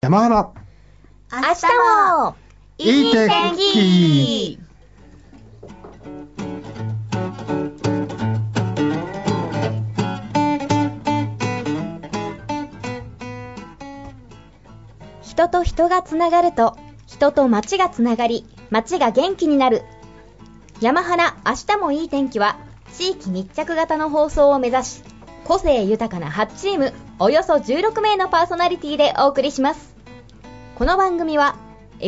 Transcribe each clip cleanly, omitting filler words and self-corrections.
山原明日もいい天気。人と人がつながると人と街がつながり、街が元気になる。山原明日もいい天気は地域密着型の放送を目指し、個性豊かな8チームおよそ16名のパーソナリティでお送りします。この番組は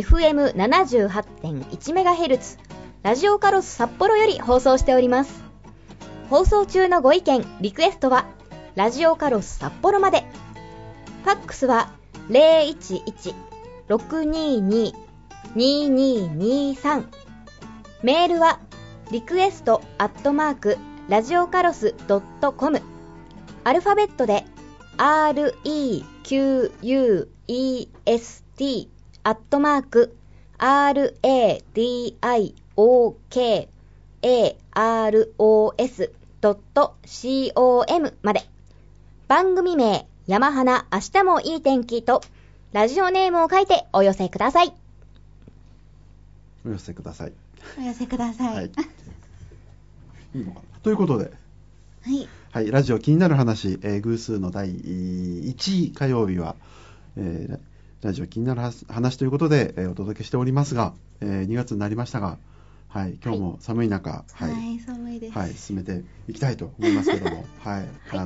FM78.1MHz ラジオカロス札幌より放送しております。放送中のご意見リクエストはラジオカロス札幌まで。ファックスは 011-622-2223。メールはリクエスト@radiocaros.com。アルファベットで REQUEST@radiocaros.com まで。番組名山花明日もいい天気とラジオネームを書いてお寄せください。 お寄せください。 お寄せください。 はい。いいのかな。ということで、 はい。 はい、ラジオ気になる話、偶数の第1火曜日は、ラジオ気になる話ということで、お届けしておりますが、2月になりましたが、はい、今日も寒い中、 はい、はい、寒いです。 はい、進めていきたいと思いますけども、はい、はい、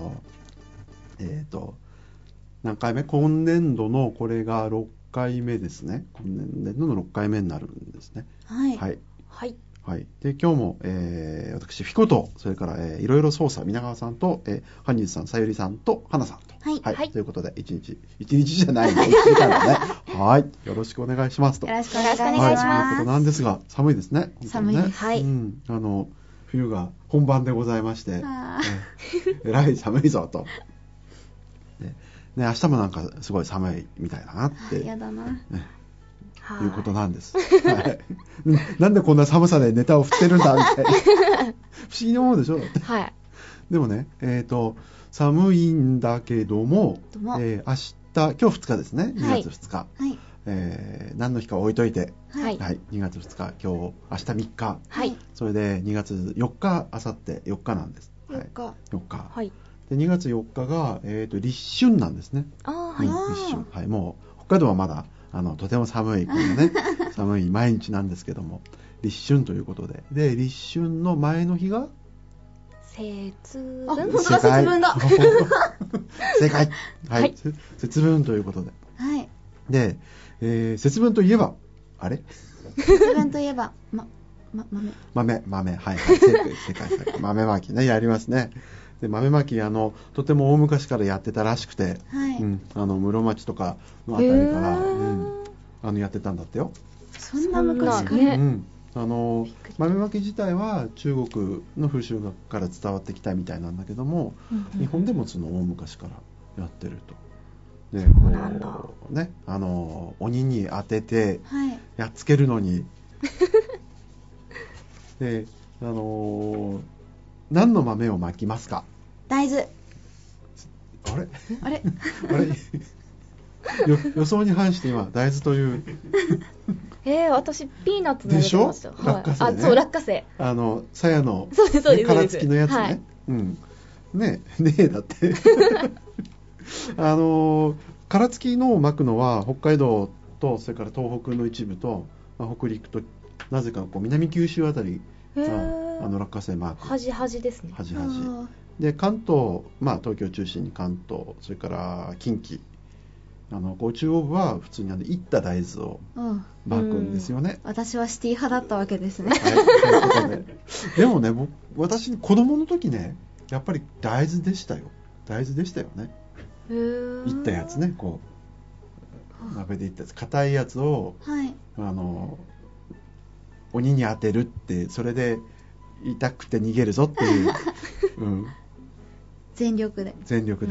何回目？今年度のこれが6回目ですね。今年度の6回目になるんですね。 はい。 はい。 はいはい、で今日も、私フィコとそれから、いろいろ操作皆川さんと、ハニーズさん、さゆりさんと花さんと、 はいはいはい、 ということで一日じゃないの1時間だねはい、よろしくお願いしますと。 よろしくお願いします。 はい、ということなんですが寒いですね。 寒いです。はい、 冬が本番でございまして、えらい寒いぞと。ね、明日もなんかすごい寒いみたいだなって。 やだな。 ね、いうことなんです、はい、なんでこんな寒さでネタを振ってるんだみたいな不思議に思うでしょ。 はい、 でもね、寒いんだけども、今日2日ですね、2月2日、はい、何の日か置いといて、はいはい、2月2日今日明日3日、はい、それで2月4日あさって4日なんです、 はい、4 日、 はい、 で2月4日が、立春なんですね。 あ、はい、 立春、はい、もう北海道はまだとても寒いこのね寒い毎日なんですけども、立春ということで、で立春の前の日が節分。 節分だ正解、はい、はい、節分ということで、 はい、 で、節分といえばあれ節分といえば豆、はい、正解豆まきね、やりますね。で豆まきとても大昔からやってたらしくて、はい、室町とかのあたりから、やってたんだってよ。 そんな昔から、 豆まき自体は中国の風習から伝わってきたみたいなんだけども、日本でもその大昔からやってると。でそうなんだ、 ね、鬼に当ててやっつけるのに、で何の豆をまきますか？ 大豆。 あれ予想に反して今大豆という私ピーナッツのやつました。 でしょ、落花生ね。 そう、落花生。 鞘の殻付きのやつね。はい、ねえだって殻付きのをまくのは北海道とそれから東北の一部と、北陸となぜかこう南九州あたりが落花生マーク。 端ですね。 端で関東、東京を中心に関東、それから近畿、中央部は普通にいった大豆をまくんですよね。 私はシティ派だったわけですね。 はい、ということででもね、私子供の時ね、やっぱり大豆でしたよね。いったやつね、こう鍋でいったやつ、硬いやつを、はい、鬼に当てるって、それで痛くて逃げるぞっていう、 全力で、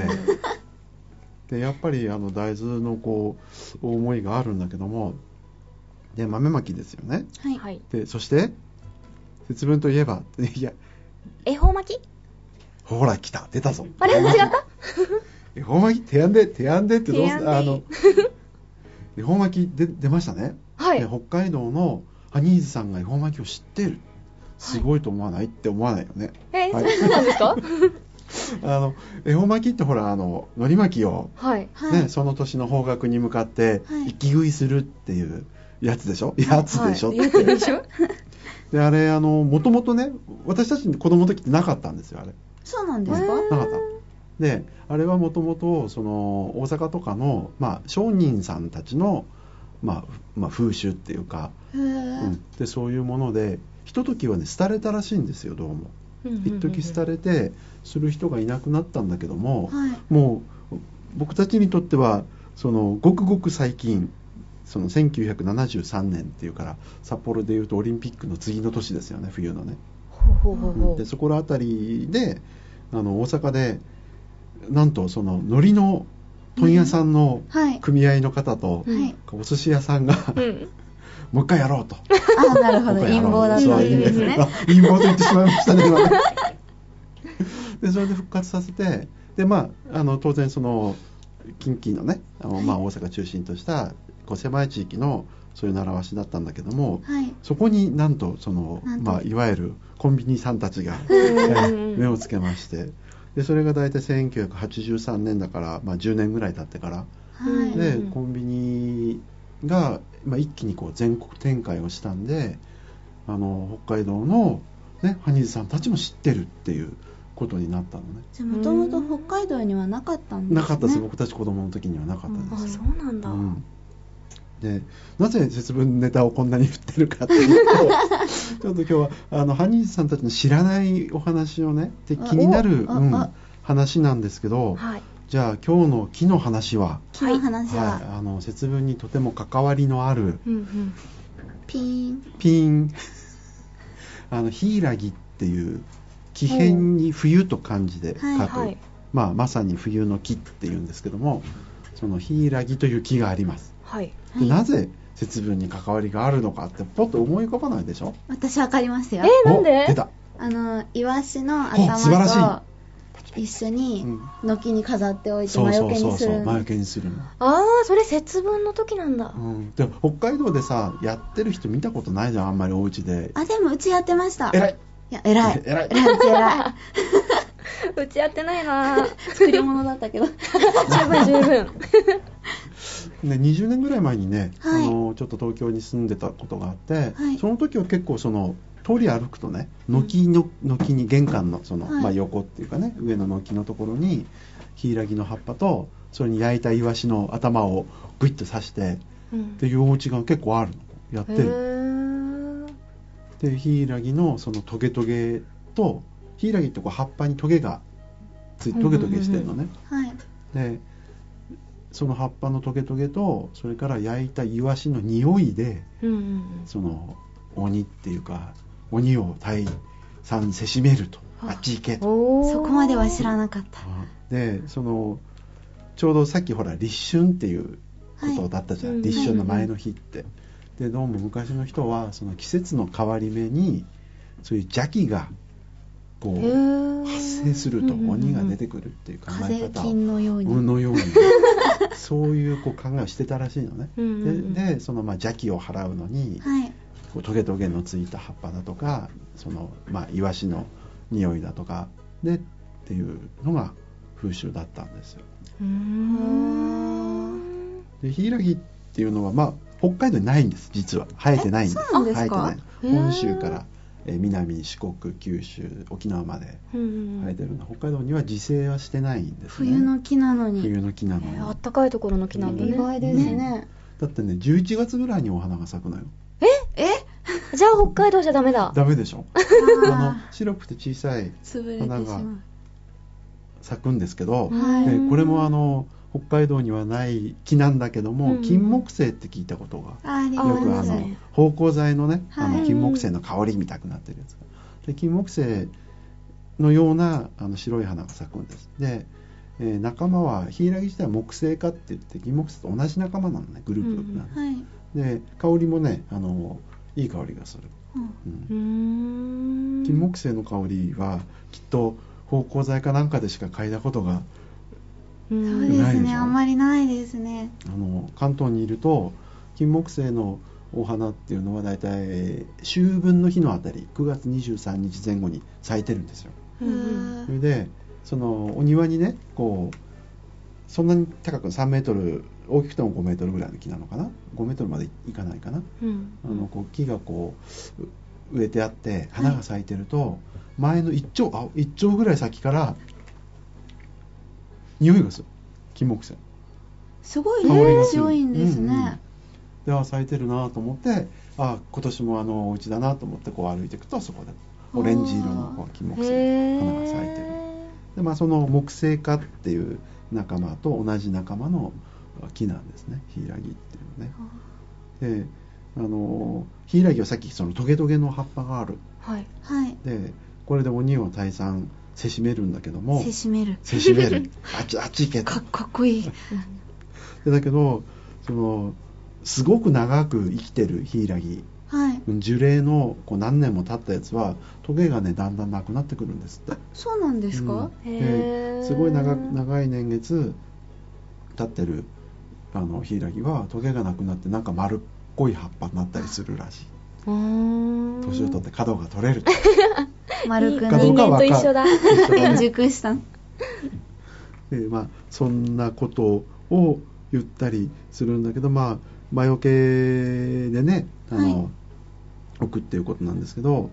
でやっぱり大豆のこう思いがあるんだけども、で豆まきですよね。はい。でそして節分といえば、 恵方巻き。 ほら来た、出たぞ。 あれ違った？ 恵方巻き、手やんでってどうす恵方巻き出ましたね、 はい、 で北海道のハニーズさんが恵方巻きを知ってる、すごいと思わない、って思わないよね。 はい、そうなんですか恵方巻きってほら海苔巻きを、 はいね、その年の方角に向かって息食いするっていうやつでしょ、やつでしょ、 やつでしょであれもともとね、私たち子供の時ってなかったんですよ、あれ。 そうなんですか。 なかった。であれはもともと大阪とかの、商人さんたちの、風習っていうか、でそういうものでひとときはね廃れたらしいんですよ、どうも。一時廃れてする人がいなくなったんだけども、もう僕たちにとってはごくごく最近、1973年っていうから札幌でいうとオリンピックの次の年ですよね、冬のね。でそこら辺りで大阪でなんと海苔の問屋さんの組合の方と、お寿司屋さんが、もう一回やろうと。 なるほど、陰謀だったわけですね。 陰謀と言ってしまいましたね、今ね。でそれで復活させて、で当然近畿のね、大阪中心とした狭い地域のそういう習わしだったんだけども、そこになんといわゆるコンビニさんたちが目をつけまして、でそれが大体1983年だから、10年ぐらい経ってから、でコンビニが、一気に全国展開をしたんで、北海道の、ね、ハニーズさんたちも知ってるっていうことになったのね。 じゃあもともと北海道にはなかったんですね。 なかったです、僕たち子供の時にはなかったです。 そうなんだ。 でなぜ節分ネタをこんなに振ってるかっていうとちょっと今日はハニーズさんたちの知らないお話をね、で気になる、話なんですけど、じゃあ今日の木の話は、節分にとても関わりのある、 ピーンヒイラギっていう木偏に冬と漢字で書く、まさに冬の木っていうんですけども、そのヒイラギという木があります。でなぜ節分に関わりがあるのかってポッと思い浮かばないでしょ。 私わかりますよ。 なんで？ 出た。 イワシの頭と一緒に軒に飾っておいて魔除けにする。 魔除けにするの。 それ節分の時なんだ。 で北海道でさやってる人見たことないじゃん、あんまりお家で。 でもうちやってました。 偉い。 いや偉い。うち偉い。 うちやってないな。 作り物だったけど。 十分。 20年ぐらい前にね、ちょっと東京に住んでたことがあって、その時は結構通り歩くとね、軒に玄関の横っていうかね、上の軒のところにヒイラギの葉っぱとそれに焼いたイワシの頭をグイッと刺してっていうお家が結構あるの、やってる。でヒイラギのトゲトゲと、ヒイラギって葉っぱにトゲがトゲトゲしてるのね。でその葉っぱのトゲトゲと、それから焼いたイワシの匂いで、鬼っていうか鬼を退散せしめると、あっち行けと。 そこまでは知らなかった。 でちょうどさっきほら立春っていうことだったじゃん、立春の前の日って。でどうも昔の人は季節の変わり目にそういう邪気が発生すると、鬼が出てくるっていう考え方風のようにそういう考えをしてたらしいのね。で邪気を払うのに、トゲトゲのついた葉っぱだとか、イワシの匂いだとかでっていうのが風習だったんですよ。でヒイラギっていうのは、北海道にないんです、実は。生えてないんです。 そうなんですか？ 生えてない。本州から南、四国、九州、沖縄まで生えてるの。北海道には自生はしてないんですね。 冬の木なのに。 あったかいところの木なんだね。 意外ですね。 だってね、11月ぐらいにお花が咲くのよ。 じゃあ北海道じゃダメだ。 ダメでしょ。白くて小さい花が咲くんですけど、これも北海道にはない木なんだけども、金木犀って聞いたことがよく芳香剤のね、金木犀の香りみたくなってるやつがで、金木犀のような白い花が咲くんです。で、仲間はヒイラギ自体は木犀科って言って、金木犀と同じ仲間なのね、グループなんで、で香りもね、いい香りがする。金木犀の香りはきっと芳香剤かなんかでしか嗅いだことがそうですね、あんまりないですね。 関東にいると金木犀のお花っていうのはだいたい秋分の日のあたり9月23日前後に咲いてるんですよ。それでそのお庭にねこうそんなに高く3メートル大きくても5メートルぐらいの木なのかな、5メートルまでいかないかな、こう木がこう植えてあって花が咲いてると、前の一丁ぐらい先から匂いがする。金木犀すごい強いんですね。 で咲いてるなと思って、今年もお家だなと思ってこう歩いていくと、そこでオレンジ色のこう金木犀の花が咲いてる。で、その木犀科っていう仲間と同じ仲間の木なんですね、ヒイラギっていうのね。で、ヒイラギはさっきそのトゲトゲの葉っぱがある、でこれで鬼を退散せしめるんだけども、 せしめるあっち行けとかっこいいでだけどすごく長く生きてるヒイラギ、樹齢のこう何年も経ったやつはトゲがねだんだんなくなってくるんですって。 そうなんですか？ すごい長い年月経ってるヒイラギはトゲがなくなってなんか丸っこい葉っぱになったりするらしい。年を取って角が取れる丸く人間と一緒だ。 円熟したで、そんなことを言ったりするんだけど、魔除けでね置くっていうことなんですけど、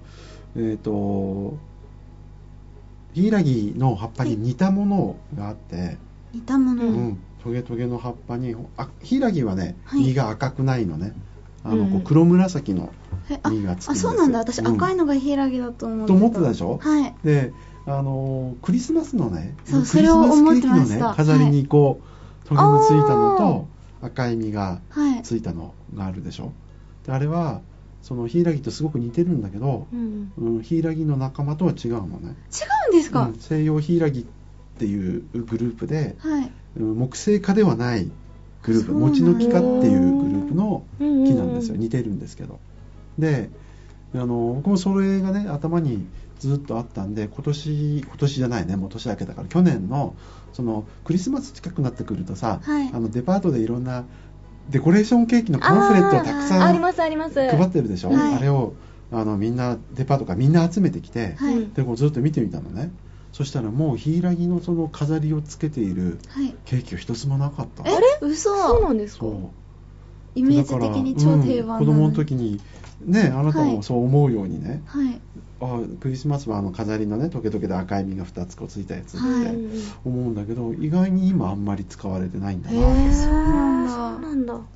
ヒイラギの葉っぱに似たものがあって、 似たもの、 トゲトゲの葉っぱにヒイラギはね、実が赤くないのね。こう黒紫の実がつくんですよ。 そうなんだ。私、赤いのがヒイラギだと思ってたでしょ。でクリスマスのね、 それを思ってました。 飾りにこうトゲのついたのと赤い実がついたのがあるでしょ。であれはそのヒイラギとすごく似てるんだけど、ヒイラギの仲間とは違うのね。 違うんですか？ 西洋ヒイラギっていうグループで、木犀科ではないグループ、餅の木科っていうグループの木なんですよ。似てるんですけど。で僕もそれがね頭にずっとあったんで、今年じゃないね、もう年明けたから去年のそのクリスマス近くなってくるとさ、デパートでいろんなデコレーションケーキのパンフレットをたくさん配ってるでしょ。あれをみんなデパートからみんな集めてきて、でこうずっと見てみたのね。そしたらもうヒイラギのその飾りをつけているケーキは一つもなかった。 あれ？嘘？ そうなんですか？ イメージ的に超定番なのに。 子供の時にね、あなたもそう思うようにね、クリスマスは飾りのねトゲトゲで赤い実が2つこうついたやつって思うんだけど、意外に今あんまり使われてないんだな。 そうなんだ。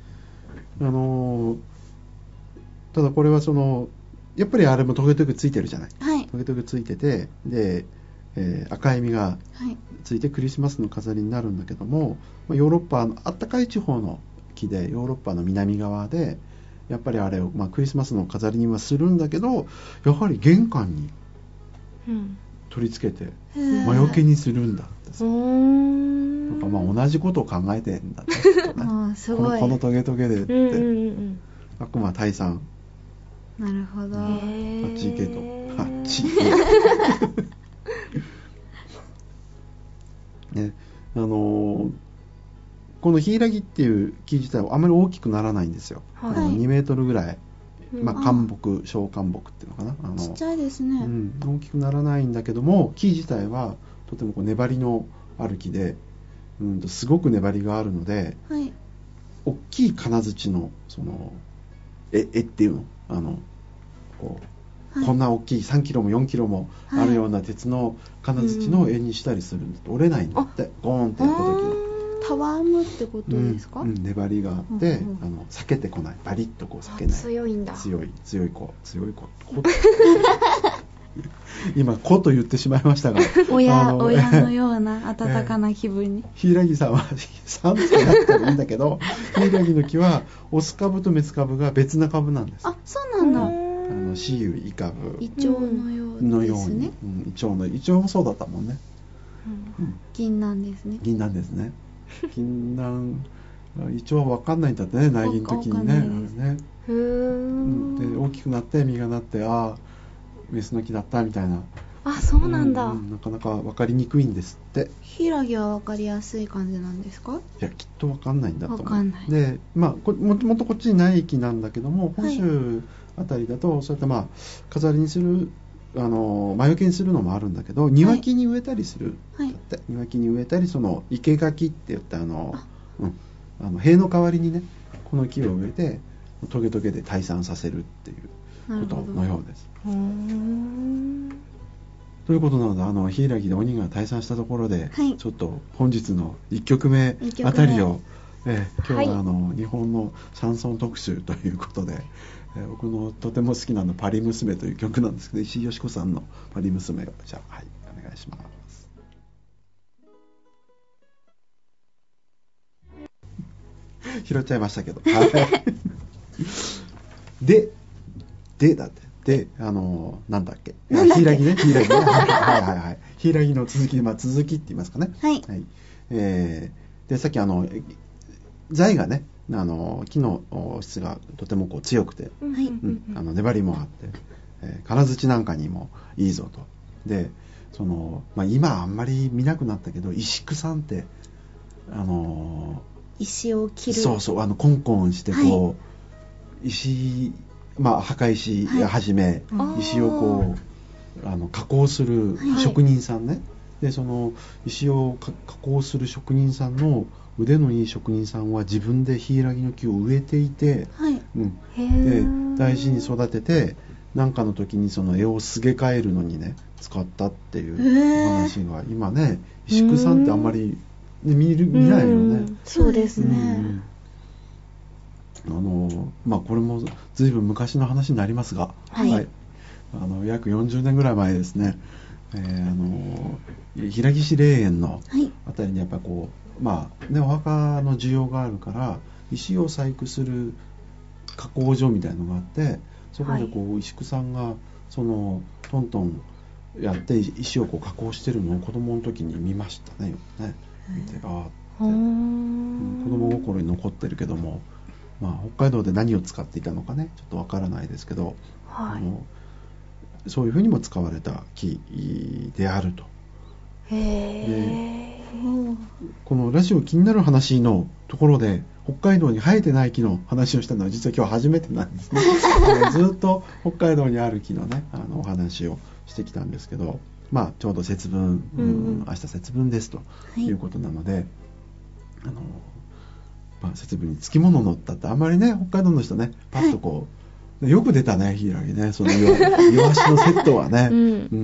ただこれはやっぱりあれもトゲトゲついてるじゃない。トゲトゲついてて、で、赤い実がついてクリスマスの飾りになるんだけども、ヨーロッパのあったかい地方の木で、ヨーロッパの南側でやっぱりあれを、クリスマスの飾りにはするんだけど、やはり玄関に取り付けて魔除けにするんだってさ。なんか同じことを考えてんだね。 すごい。 このトゲトゲでって、悪魔退散。 なるほど。 あっち行けと。あっち行け。ね、このヒイラギっていう木自体はあまり大きくならないんですよ。2メートルぐらい、灌木、小灌木っていうのかな。 ちっちゃいですね。 大きくならないんだけども、木自体はとてもこう粘りのある木で、すごく粘りがあるので、大きい金槌の絵っていうの、こんな大きい3キロも4キロもあるような鉄の金槌の絵にしたりするんだって。折れないんだって。ゴーンってやった時にたわむってことですか？ 粘りがあって、避けてこない、バリッとこう避けない。 強いんだ。 強い子今子と言ってしまいましたが、 親のような温かな気分に。 ヒイラギさんは3歳だったらいいんだけど、ヒイラギの木はオス株とメス株が別な株なんです。 そうなんだ。 雌雄異株、 イチョウのようですね。 イチョウもそうだったもんね。 銀杏ですね。 銀杏ですね。銀杏、イチョウは分かんないんだってね、苗木の時にね。で大きくなって実がなって、メスの木だったみたいなあ、そうなんだ。 なかなか分かりにくいんですって。 柊は分かりやすい感じなんですか？ いや、きっと分かんないんだと思う。 分かんない。 で、もともとこっちにない木なんだけども、本州あたりだとそうやって飾りにする、魔除けにするのもあるんだけど、庭木に植えたりする、だって。庭木に植えたり、その生け垣って言って塀の代わりにね、この木を植えてトゲトゲで退散させるっていうことのようです。ということなので、柊で鬼が退散したところで、ちょっと本日の1曲目あたりを、今日は日本のシャンソン特集ということで、僕のとても好きなパリ娘という曲なんですけど、石井よしこさんのパリ娘をじゃあ、お願いします。拾っちゃいましたけど、でだってで、なんだっけ、柊ね、柊の続きって言いますかね。で、さっき材がね、木の質がとても強くて、粘りもあって、金槌なんかにもいいぞと。で、今あんまり見なくなったけど、石工さんって石を切る、 そうコンコンして石、墓石はじめ、石を加工する職人さんね、でその石を加工する職人さんの腕のいい職人さんは自分で柊の木を植えていて、で大事に育てて、なんかの時にその絵をすげ替えるのにね使ったっていうお話が今ね、石工さんってあんまり、見ないよね。 そうですね。 これも随分昔の話になりますが、約40年ぐらい前ですね、平岸霊園のあたりにやっぱりお墓の需要があるから石を細工する加工所みたいのがあって、そこで石工さんがトントンやって石を加工してるのを子供の時に見ましたね。見て、って子供心に残ってるけども、北海道で何を使っていたのかねちょっとわからないですけど、そういうふうにも使われた木であると。で、このラジオ気になる話のところで北海道に生えてない木の話をしたのは実は今日初めてなんですね。ずっと北海道にある木のねお話をしてきたんですけど、ちょうど節分、明日節分ですということなので、節分につきもの乗ったってあんまりね、北海道の人ねパッとよく出たね、柊ね、そのイワシのセットはね、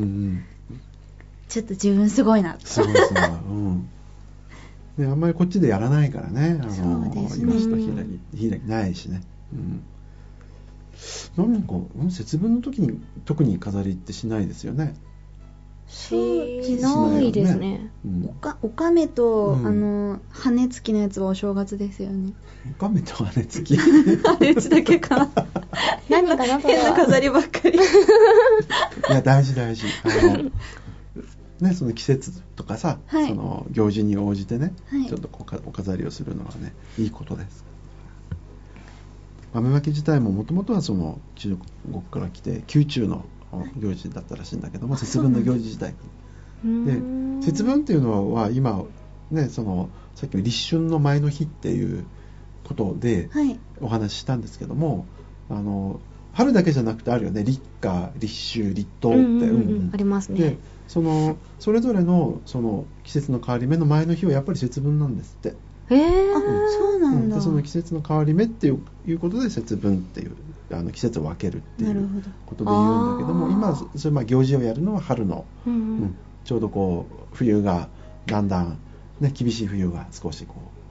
ちょっと自分すごいな。 すごいであんまりこっちでやらないからね、 そうですね、 イワシと柊ないしね。なんか節分の時に特に飾りってしないですよね。 しないですね。 おかめと、羽付きのやつはお正月ですよね。 おかめと羽付きうちだけかな。 何かな、 変な飾りばっかり。いや、大事ね、その季節とかさ、その行事に応じてね、ちょっとお飾りをするのはね、いいことです。豆まき自体ももともとはその中国から来て宮中の行事だったらしいんだけども、節分の行事自体で、節分っていうのは今ね、そのさっきの立春の前の日っていうことでお話ししたんですけども、春だけじゃなくてあるよね、立夏、立秋、立冬って、 ありますね。 でそれぞれのその季節の変わり目の前の日はやっぱり節分なんですって。 そうなんだ。 でその季節の変わり目っていうことで節分っていう季節を分けるっていうことで言うんだけども、今それ行事をやるのは春の、ちょうど冬がだんだん、ね、厳しい冬が少し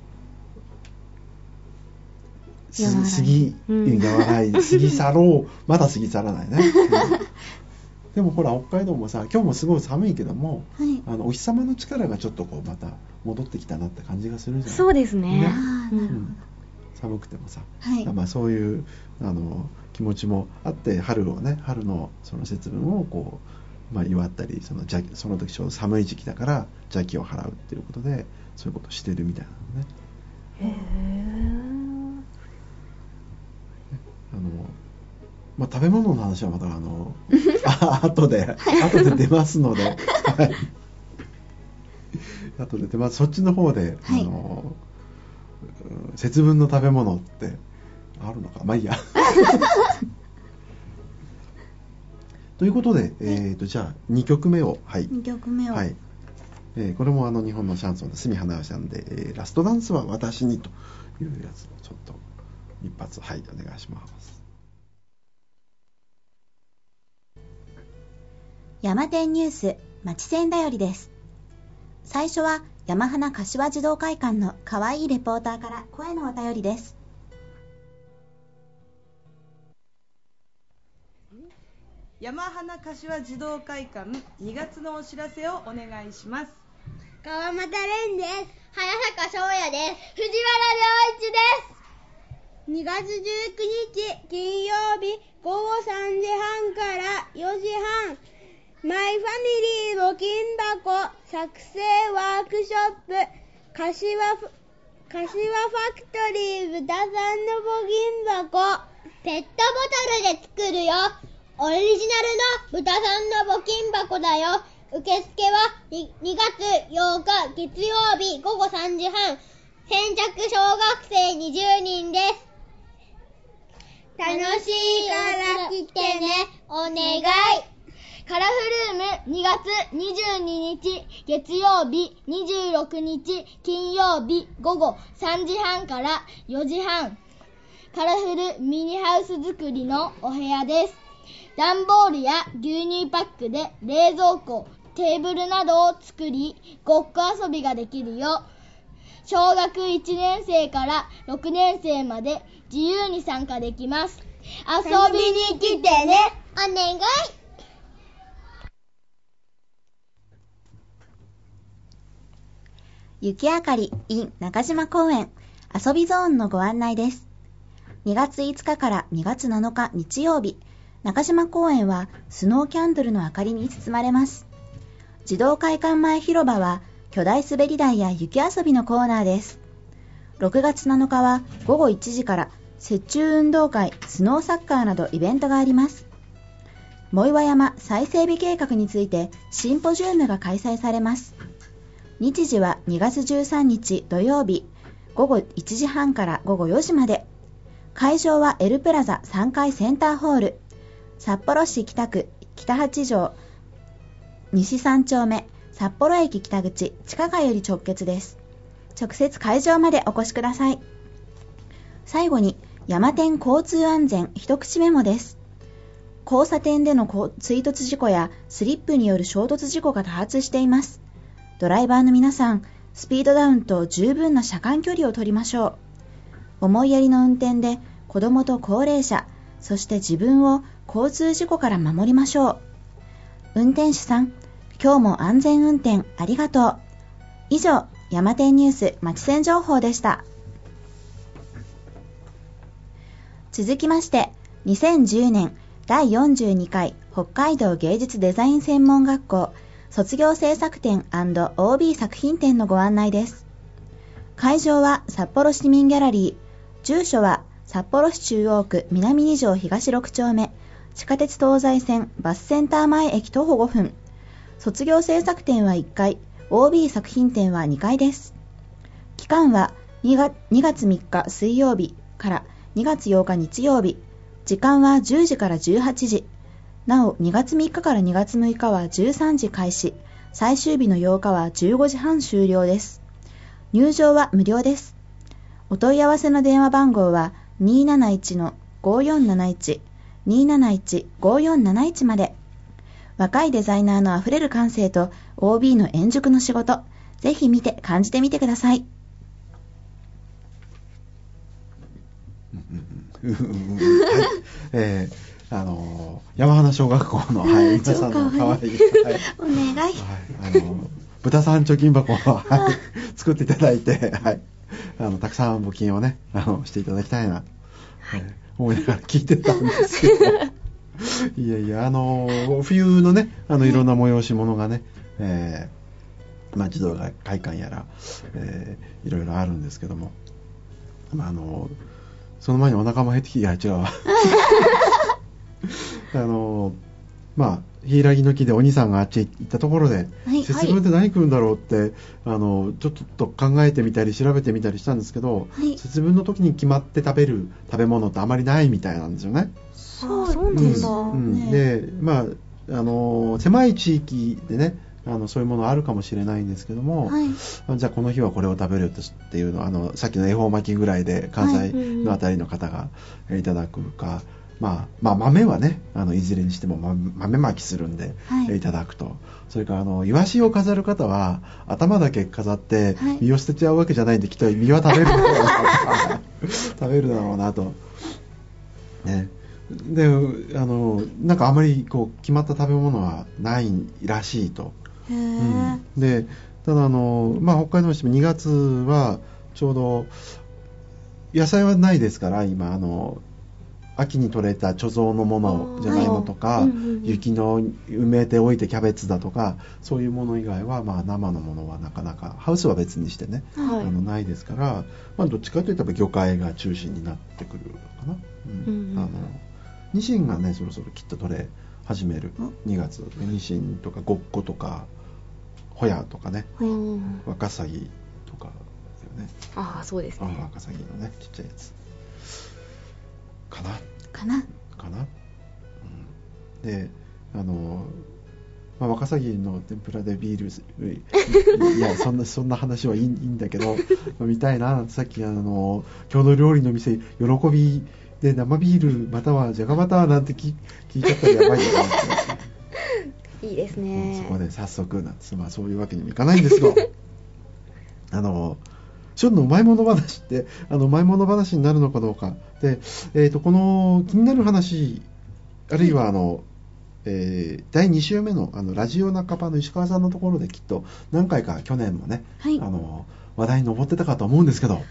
過ぎ去ろう、まだ過ぎ去らないね。でもほら北海道もさ、今日もすごい寒いけども、お日様の力がちょっとまた戻ってきたなって感じがするじゃない。 そうですね。 寒くてもさ、そういう気持ちもあって、春のその節分を祝ったり、その時ちょうど寒い時期だから邪気を払うっていうことでそういうことをしてるみたいなのね。 食べ物の話はまた後で出ますので、はい、後で出ます。そっちの方で、はい、節分の食べ物ってあるのか、まあいいやということで、じゃあ2曲目を、はい、 2曲目を、 はい、これも日本のシャンソンで角花さんで、ラストダンスは私にというやつをちょっと一発、はい、お願いします。 山天ニュース町線だよりです。最初は山花柏児童会館のかわいいレポーターから声のお便りです。 山花柏児童会館2月のお知らせをお願いします。 川又蓮です。早坂翔也です。藤原良一です。2月19日金曜日午後3時半から4時半、マイファミリー募金箱作成ワークショップ柏ファクトリー豚さんの募金箱、ペットボトルで作るよ。オリジナルの豚さんの募金箱だよ。受付は2月8日月曜日午後3時半。先着小学生20人です。楽しいから来てね。お願い。カラフルーム2月22日月曜日26日金曜日午後3時半から4時半。カラフルミニハウス作りのお部屋です。段ボールや牛乳パックで冷蔵庫、テーブルなどを作り、ごっこ遊びができるよ。小学1年生から6年生まで自由に参加できます。遊びに来てね。お願い。 雪あかり in 中島公園遊びゾーンのご案内です。2月5日から2月7日日曜日、中島公園はスノーキャンドルの明かりに包まれます。児童会館前広場は巨大滑り台や雪遊びのコーナーです。6月7日は午後1時から雪中運動会、スノーサッカーなどイベントがあります。藻岩山再整備計画についてシンポジウムが開催されます。日時は2月13日土曜日午後1時半から午後4時まで。会場はエルプラザ3階センターホール、札幌市北区北8条西3丁目札幌駅北口地下街より直結です。直接会場までお越しください。最後に山天交通安全一口メモです。交差点での追突事故やスリップによる衝突事故が多発しています。ドライバーの皆さん、スピードダウンと十分な車間距離を取りましょう。思いやりの運転で子どもと高齢者、そして自分を交通事故から守りましょう。運転手さん、今日も安全運転ありがとう。以上、山天ニュース町線情報でした。続きまして、2010年第42回北海道芸術デザイン専門学校卒業制作展& OB 作品展のご案内です。会場は札幌市民ギャラリー。住所は札幌市中央区南2条東6丁目、地下鉄東西線バスセンター前駅徒歩5分。卒業制作展は1階、OB 作品展は2階です。期間は2月3日水曜日から2月8日日曜日。時間は10時から18時。なお、2月3日から2月6日は13時開始。最終日の8日は15時半終了です。入場は無料です。お問い合わせの電話番号は 271-5471 271-5471 まで。若いデザイナーのあふれる感性と OB の円熟の仕事、ぜひ見て感じてみてください。 山花小学校の、はい、皆さんのかわいい、はい、 お願い、 はい、豚さん貯金箱を、はい、作っていただいて、はい、たくさん募金をねしていただきたいな、はい、思いながら聞いてたんですけどいやいや冬のねいろんな催し物がね、児童会館やら、いろいろあるんですけども、その前にお腹も減ってきて、違うわまあ柊の木でお兄さんがあっちへ行ったところで、はい、節分って何食うんだろうって、ちょっと考えてみたり調べてみたりしたんですけど、はい、節分の時に決まって食べる食べ物ってあまりないみたいなんですよね。 そうなんだ、 で、まあ狭い地域でねそういうものあるかもしれないんですけども、はい、じゃあこの日はこれを食べるっていうのはさっきの恵方巻きぐらいで関西のあたりの方がいただくか、まあ豆はねいずれにしても豆巻きするんで、はい、いただくと。それからイワシを飾る方は頭だけ飾って身を捨てちゃうわけじゃないんで、きっと身は食べるだろうな食べるだろうなとね。でなんかあまりこう決まった食べ物はないらしいと。でただ北海道にしても2月はちょうど野菜はないですから、今秋に採れた貯蔵のものじゃがいもとか、雪の埋めておいてキャベツだとか、そういうもの以外は、生のものはなかなかハウスは別にしてね、ないですから、どっちかというと魚介が中心になってくるのかな。ニシンがねそろそろきっと取れ始める2月、ニシンとかゴッコとかホヤとかね、ワカサギとかだよね。 ああそうですね。 ワカサギのねちっちゃいやつかな、でワカサギの天ぷらでビールいやそんな話はいいんだけど見たいな。さっき郷土料理の店喜びで生ビールまたはじゃがバターなんて聞いちゃったらやばいよいいですね。 そこで早速なんです。そういうわけにもいかないんですがちょっとうまいもの話ってうまいもの話になるのかどうかで、この気になる話あるいは第2週目のラジオ仲間の石川さんのところできっと何回か去年もね、はい、話題に上ってたかと思うんですけど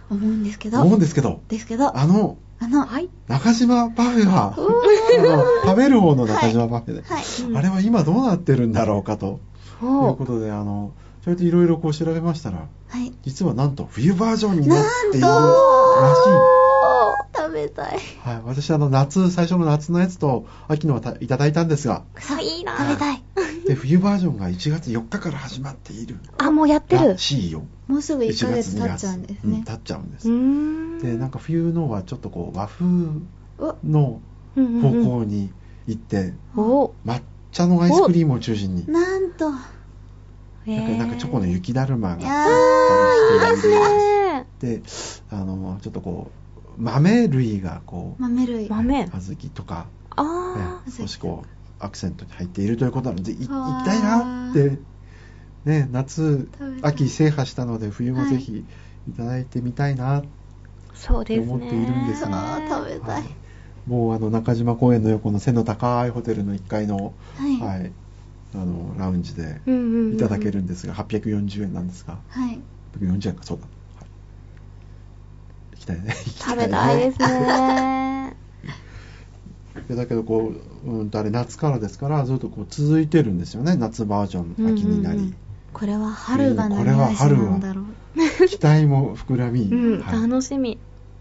はい、中島パフェは食べる方の中島パフェで、はいはい、あれは今どうなってるんだろうかということでそれでいろいろ調べましたら、はい、実はなんと冬バージョンになっているらしい。 食べたい、 はい、私最初の夏のやつと秋のはいただいたんですが、 いいな、食べたい。 で冬バージョンが1月4日から始まっている。 もうやってるらしいよ。 もうすぐ1ヶ月経っちゃうんですね。 経っちゃうんです。でなんか冬のはちょっとこう和風の方向に行って、抹茶のアイスクリームを中心に、 なんとなんかチョコの雪だるまがあったりしている。でちょっとこう豆類がこう小豆とか少しこうアクセントに入っているということなので行きたいなってね、夏秋制覇したので冬もぜひいただいてみたいなと思っているんですが、 食べたい。 もう中島公園の横の背の高いホテルの1階の、はいラウンジでいただけるんですが、840円なんですが、840円か、そうだ、行きたいね。 食べたいですね。 だけどあれ夏からですからずっと続いてるんですよね。夏バージョン、秋になり、 これは春が何味なんだろう。 期待も膨らみ、 楽しみ。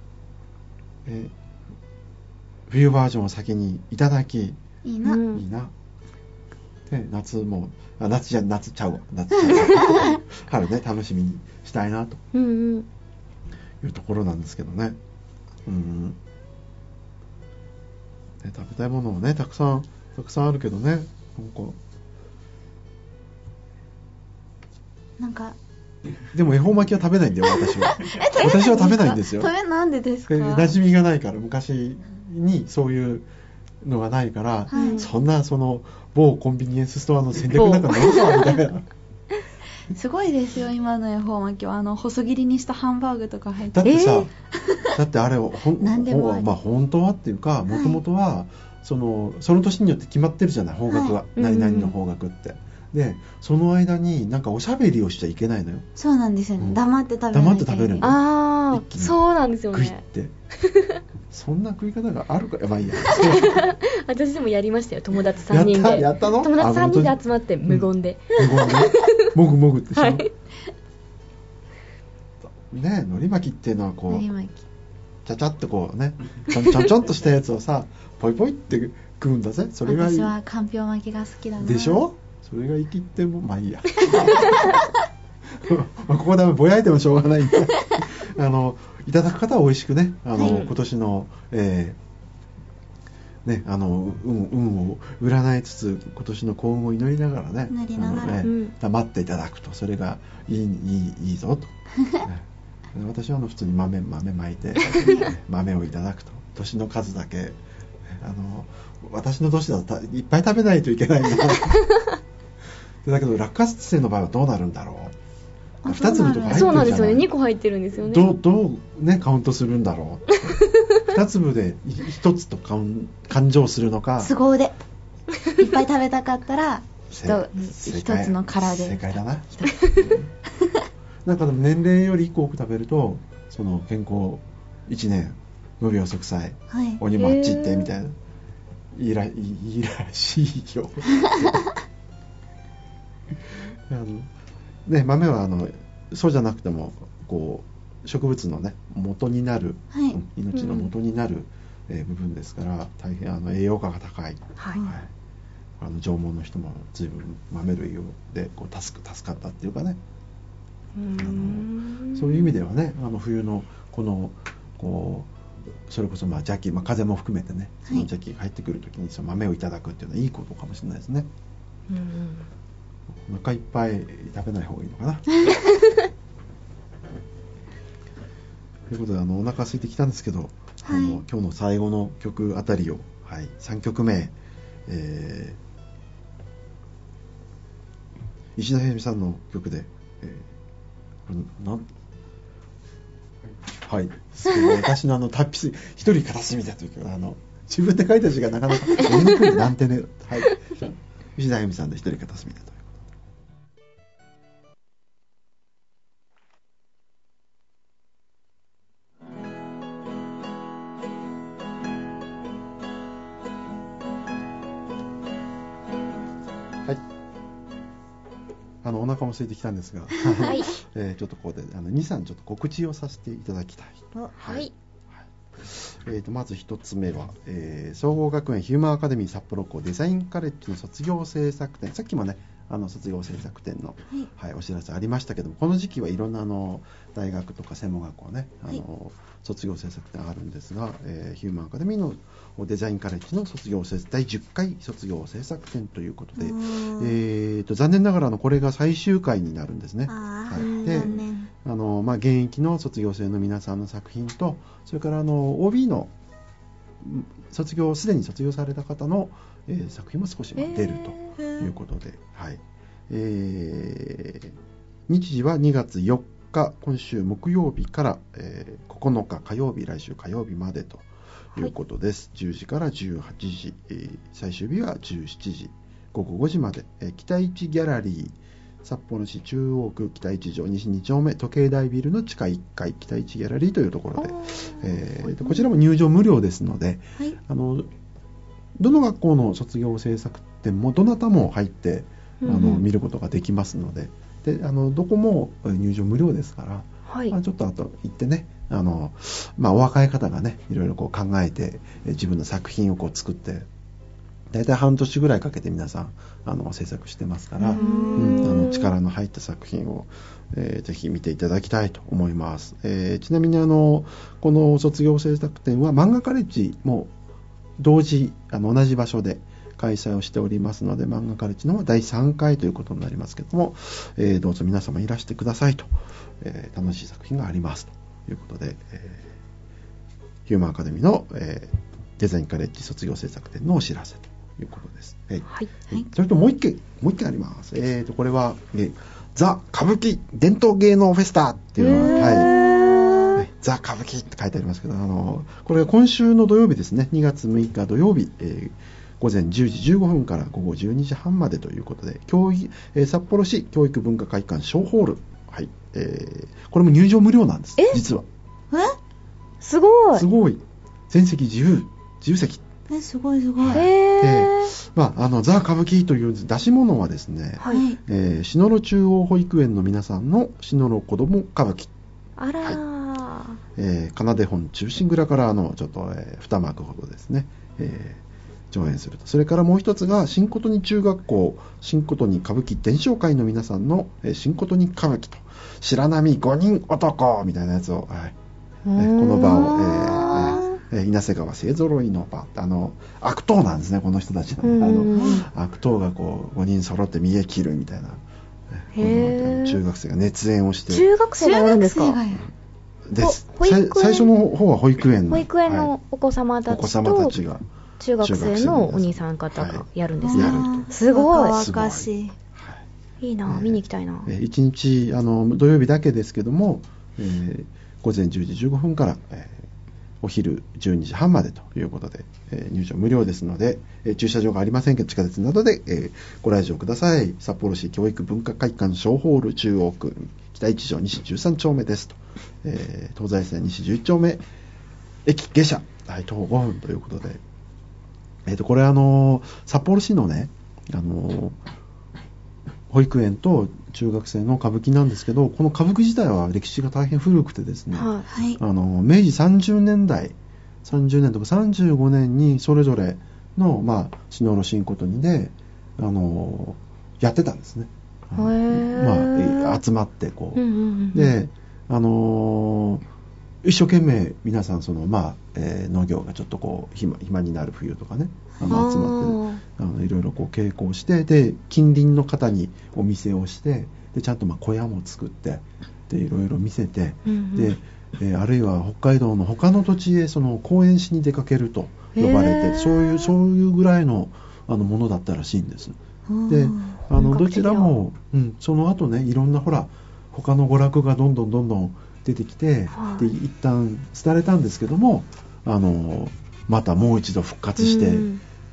冬バージョンを先にいただき、 いいな。 で夏ちゃうわ春ね楽しみにしたいなというところなんですけどね。食べたいものもねたくさんあるけどね、なんかでも恵方巻きは食べないんだよ私は。私は食べないんですよ。 なんでですか？ 馴染みがないから、昔にそういうのがないから、そんな某コンビニエンスストアの戦略なんかないぞみたいな。 すごいですよ今の恵方巻きは。細切りにしたハンバーグとか入ってだってさ、だってあれ本当はっていうかもともとはその年によって決まってるじゃない、方角は、何々の方角って。でその間になんかおしゃべりをしちゃいけないのよ。 そうなんですよね、黙って食べるの。そうなんですよね。 食いってそんな食い方があるか。まあいいや。 私でもやりましたよ、友達3人で。 やったの？ 友達3人で集まって無言で、 もぐもぐってしょ。ね、海苔巻きっていうのはこうちゃちゃってこうねちょんとしたやつをさポイポイって食うんだぜ。それがいい。 私はかんぴょう巻きが好きだな。 でしょ。それが生きってもまあいいやここでぼやいてもしょうがないんでいただく方は美味しくね今年の、ね、運を占いつつ今年の幸運を祈りながらね、待っていただくと、それがいいぞと、私は普通に豆巻いて豆をいただくと、年の数だけ私の年だといっぱい食べないといけないんだだけど落花生の場合はどうなるんだろう。2粒とか入ってるじゃない。 そうなんですよね。2個入ってるんですよね。 どうねカウントするんだろう2粒で1つと勘定するのか。 凄腕いっぱい食べたかったら1つの殻で。 正解だななんかでも年齢より1個多く食べるとその健康1年無病息災、鬼もあっち行ってみたいな、いいらしいよね、豆はそうじゃなくてもこう植物のね元になる、命の元になる、部分ですから大変栄養価が高い、縄文の人も随分豆類でこう助かったっていうかね、そういう意味ではね冬のこうそれこそ邪気、風も含めてねその邪気が入ってくるときにその豆をいただくっていうのはいいことかもしれないですね。お腹いっぱい食べない方がいいのかなということでお腹空いてきたんですけど、今日の最後の曲あたりを、3曲目、石田ひろみさんの曲で、私の達筆一人片隅だという自分で書いた字がなかなか読みにくいなんてね、石田ひろみさんで一人片隅だという。お腹も空いてきたんですが、ちょっとここで2、3ちょっと告知をさせていただきたい。まず一つ目は、総合学園ヒューマンアカデミー札幌校デザインカレッジの卒業制作展、さっきもね卒業制作展の、お知らせありましたけども、この時期はいろんな大学とか専門学校ね卒業制作展あるんですが、ヒューマンアカデミーのデザインカレッジの卒業第10回卒業制作展ということで、残念ながらこれが最終回になるんですね。で現役の卒業生の皆さんの作品と、それからOB のすでに卒業された方の、作品も少し出るということで、日時は2月4日今週木曜日から、9日火曜日、来週火曜日までということです。10時から18時、最終日は17時午後5時まで、北一ギャラリー札幌市中央区北一条西2丁目時計台ビルの地下1階北一ギャラリーというところで、こちらも入場無料ですので、どの学校の卒業制作展もどなたも入って見ることができますので、どこも入場無料ですから、ちょっと後行ってねお若い方がねいろいろ考えて自分の作品を作ってだいたい半年ぐらいかけて皆さん制作してますから、力の入った作品を、ぜひ見ていただきたいと思います。ちなみにこの卒業制作展は漫画カレッジも同時同じ場所で開催をしておりますので、漫画カレッジの第3回ということになりますけども、どうぞ皆様いらしてくださいと、楽しい作品がありますということで、ヒューマンアカデミーの、デザインカレッジ卒業制作展のお知らせということです。それともう一件あります。これは、ザ・歌舞伎伝統芸能フェスタっていうのは、ザ・歌舞伎って書いてありますけど、これは今週の土曜日ですね、2月6日土曜日、午前10時15分から午後12時半までということで、札幌市教育文化会館小ホール、これも入場無料なんです。実はすごい全席自由席。 すごい。 で、ザ・歌舞伎という出し物はですね、篠路中央保育園の皆さんの篠路子ども歌舞伎。 かなで本忠臣蔵からちょっと、2幕ほどですね、上演すると。それからもう一つが新琴似中学校新琴似歌舞伎伝承会の皆さんの、新琴似歌舞伎と白波5人男みたいなやつを、この場を、稲瀬川勢ぞろいの場、悪党なんですね、この人たちの。悪党がこう5人揃って見え切るみたいな、中学生が熱演をして。 中学生がやるんですか？ です。最初の方は保育園のお子様たちと中学生のお兄さん方がやるんですね。すごい。 若しい。いいな、見に行きたいな。 1日土曜日だけですけども、午前10時15分から、お昼12時半までということで、入場無料ですので、駐車場がありませんけど地下鉄などで、ご来場ください。札幌市教育文化会館小ホール中央区北1条西13丁目ですと、東西線西11丁目駅下車、徒歩5分ということで、これ札幌市のね、保育園と中学生の歌舞伎なんですけど、この歌舞伎自体は歴史が大変古くてですね、明治30年とか35年にそれぞれの、篠原新琴似で、やってたんですね。集まってこう、で、一生懸命皆さん農業がちょっとこう暇になる冬とかね、集まっていろいろこう稽古をして、で近隣の方にお店をして、でちゃんと小屋も作って、でいろいろ見せて、で、あるいは北海道の他の土地へ講演しに出かけると呼ばれて、そういうぐらいのものだったらしいんです。でどちらも、その後ね、いろんな他の娯楽がどんどん出てきて、で一旦廃れたんですけども、またもう一度復活して、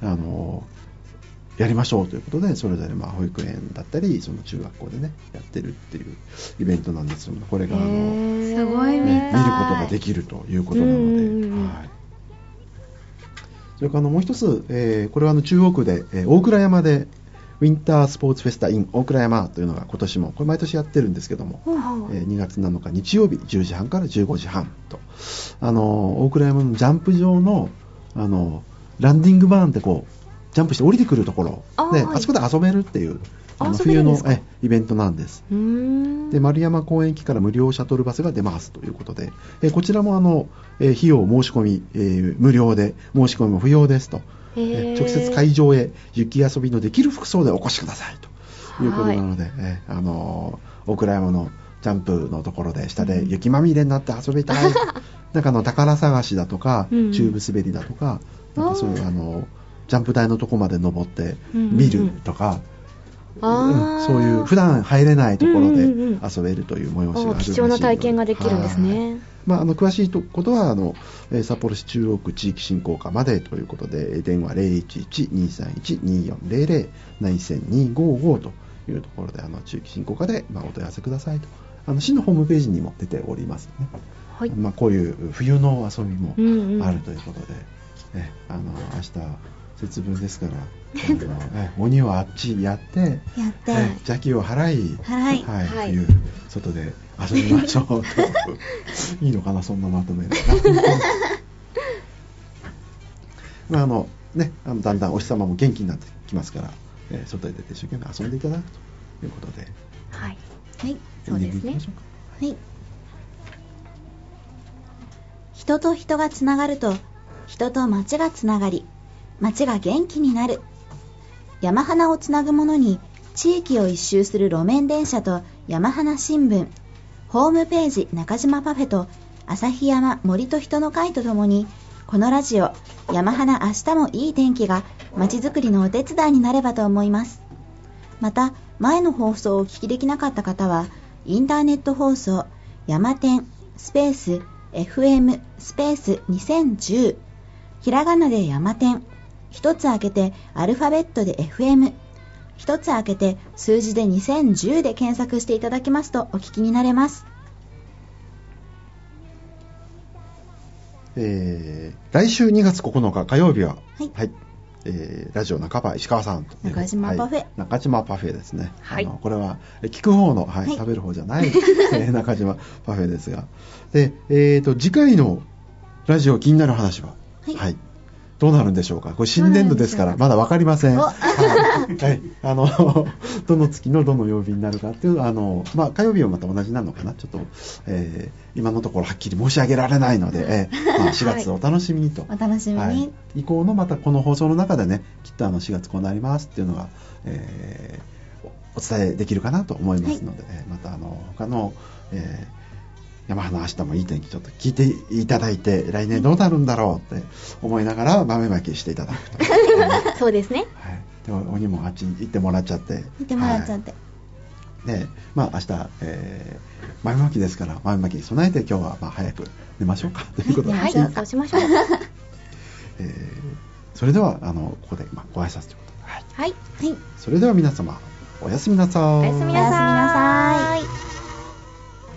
やりましょうということで、それぞれ保育園だったりその中学校でねやってるっていうイベントなんですよ。これがすごい見ることができるということなので、それからもう一つ、これは中央区で、大倉山でウィンタースポーツフェスタ in 大倉山というのが今年も、これ毎年やってるんですけども、2月7日日曜日10時半から15時半と、大倉山のジャンプ場のランディングバーンってこうジャンプして降りてくるところで、あそこで遊べるっていう冬のイベントなんです。で丸山公園駅から無料シャトルバスが出ますということで、こちらも費用申し込み、無料で、申し込みも不要ですと、直接会場へ雪遊びのできる服装でお越しくださいということなので、大倉山のジャンプのところで下で雪まみれになって遊びたいなんか宝探しだとか、チューブ滑りだとか、なんかそういうジャンプ台のとこまで登って見るとか、そういう普段入れないところで遊べるという催しがあるらしいので、 貴重な体験ができるんですね。 詳しいことは札幌市中央区地域振興課までということで、電話 011-231-2400 内線255というところで、地域振興課でお問い合わせくださいと、市のホームページにも出ておりますね。こういう冬の遊びもあるということで、明日節分ですから鬼をあっちやって邪気を払い、冬外で遊びましょうといいのかな、そんなまとめだんだんお日様も元気になってきますから、外へ出て一生懸命遊んでいただくということで、 そうですね。 人と人がつながると、人と町がつながり、町が元気になる。山花をつなぐものに、地域を一周する路面電車と山花新聞、ホームページ中島パフェと旭山森と人の会とともに、このラジオ山花明日もいい天気が町づくりのお手伝いになればと思います。また前の放送をお聞きできなかった方は、インターネット放送山天スペース FM スペース2010、ひらがなで山天、一つ開けてアルファベットで FM、一つ開けて数字で2010で検索していただきますとお聞きになれます。 来週2月9日火曜日は、 ラジオ中場石川さんと中島パフェ、はい、 中島パフェですね、 はい、 これは聞く方の、はいはい、食べる方じゃない中島パフェですが、で、次回のラジオ気になる話は、はいはい、どうなるんでしょうか。これ新年度ですからまだ分かりません、はい、どの月のどの曜日になるかっていう火曜日はまた同じなのかな、ちょっと、今のところはっきり申し上げられないので、4月お楽しみにと、 お楽しみに、はい、 以降のまたこの放送の中でね、きっと4月こうなりますっていうのが、お伝えできるかなと思いますので、はい、また他の、山花明日もいい天気ちょっと聞いていただいて、来年どうなるんだろうって思いながら豆まきしていただくとそうですね、 はい、で鬼もあっちに行ってもらっちゃって、 はい、 で明日、豆まきですから、豆まきに備えて今日は早く寝ましょうかということで、 はい、そうしましょうそれではここでご挨拶ということで、 はい、はい、 それでは皆様おやすみなさい。 おやすみなさい。